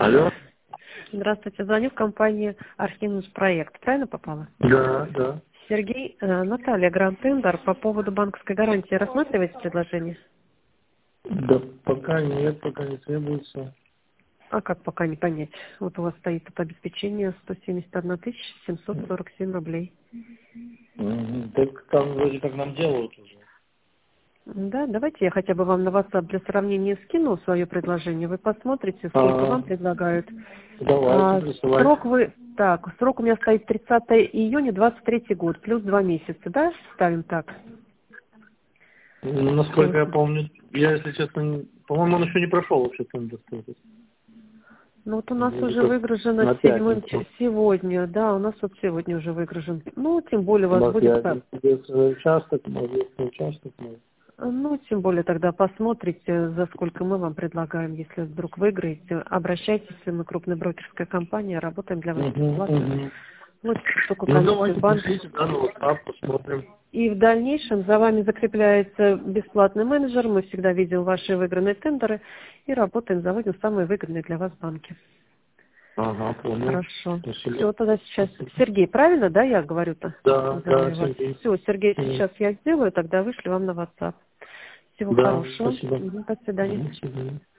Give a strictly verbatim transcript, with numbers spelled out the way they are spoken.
Алло? Здравствуйте, звоню в компанию Архимус Проект. Правильно попала? Да, да. Сергей, э, Наталья, Гранд Тендер, по поводу банковской гарантии рассматриваете предложение? Да пока нет, пока не требуется. А как пока не понять? Вот у вас стоит это обеспечение сто семьдесят одна тысяча семьсот сорок семь рублей. Мгм. Так там вроде как нам делают уже. Да, давайте я хотя бы вам на WhatsApp для сравнения скину свое предложение. Вы посмотрите, сколько вам Ага. предлагают. Давайте, А, присылайте. срок вы... Так, срок у меня стоит тридцатое июня двадцать третий год, плюс два месяца, да? Ставим так. Ну, насколько я помню, я, если честно, не- по-моему, он еще не прошел вообще тендер. Ну вот у нас Вроде уже как выгружено на седьмым пятницу. ч- сегодня, да, у нас вот сегодня уже выгружен. Ну, тем более у У вас нас будет, я так, если участок, мой, если участок мой. ну, тем более тогда посмотрите, за сколько мы вам предлагаем, если вдруг выиграете. Обращайтесь, мы крупная брокерская компания, работаем для вас Угу, бесплатно. угу. Вот только Ну, комиссию в давайте, банк. пришлите, да, на WhatsApp, посмотрим. И в дальнейшем за вами закрепляется бесплатный менеджер, мы всегда видим ваши выигранные тендеры и работаем, заводим самые выгодные для вас банки. Ага, понял. Хорошо. Спасибо. Все, тогда сейчас... Сергей, правильно, да, я говорю-то? Да, да, Называю вас. Сергей. Все, Сергей, Мгм. сейчас я сделаю, тогда вышлю вам на WhatsApp. Всего Да, хорошего. спасибо. Мгм, до свидания. Мгм, до свидания.